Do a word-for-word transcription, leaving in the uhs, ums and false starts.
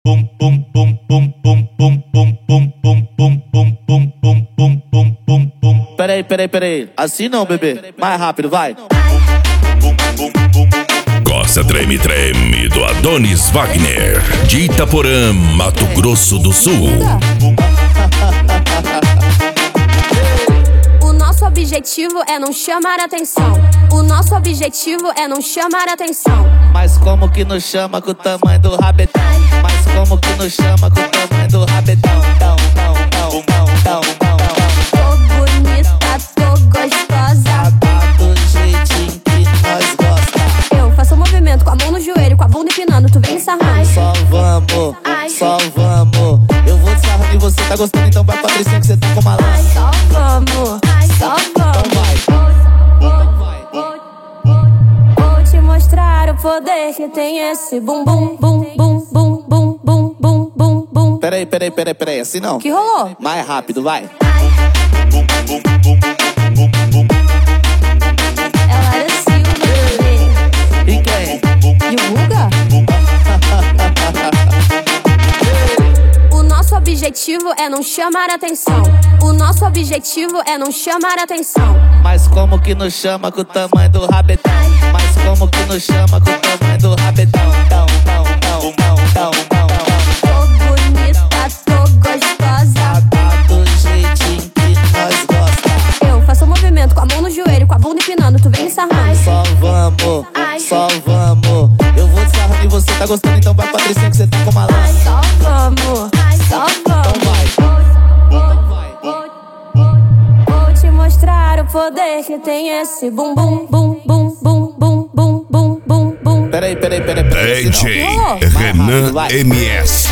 bum bum bum bum bum bum bum bum bum bum bum bum bum bum bum bum bum. Peraí, peraí, peraí. Assim não, bebê. Mais rápido, vai. Gosta Treme Treme do Adonis Wagner, de Itaporã, Mato Grosso do Sul. O nosso objetivo é não chamar atenção. O nosso objetivo é não chamar atenção. Mas como que nos chama com o tamanho do rabetão? Mas como que nos chama com o tamanho do rabetão? Tão, tão, tão, tão, tão, tão. Tô bonita, tô gostosa, Tá do jeitinho que nós gosta. eu faço um movimento com a mão no joelho, com a bunda empinando, tu vem me sarrando. Só vamos, só vamos. Eu vou te sarrar e você tá gostando, então vai Patricinha que você tá com malandro. Só vamos, só Então vamos. vai. Vou te mostrar o poder que tem esse bum bum bum bum bum bum bum bum bum bum. Peraí, peraí, peraí, peraí. Assim não. Que rolou? Mais rápido, vai. É Lara Silva, bebê. E quem? E o Guga? O nosso objetivo é não chamar atenção. O nosso objetivo é não chamar atenção. Mas como que nos chama com o tamanho do rabetão? Mas como que nos chama com o tamanho do rabetão? Tão, tão, tão, tão, tão, tão. Tô bonita, tô gostosa, Tá do jeitinho que nós gosta. eu faço um movimento com a mão no joelho, com a bunda empinando, tu vem me sarrando. Só vamos, só vamos. Eu vou te sarrar e você tá gostando, então vai Patricinha que você tá com malandro. Só vamos, só Então vamos. vai. Vou te mostrar o poder que tem esse bum bum bum bum bum bum bum bum bum bum. Peraí, peraí, peraí, peraí. D J Assim não. Renan M S.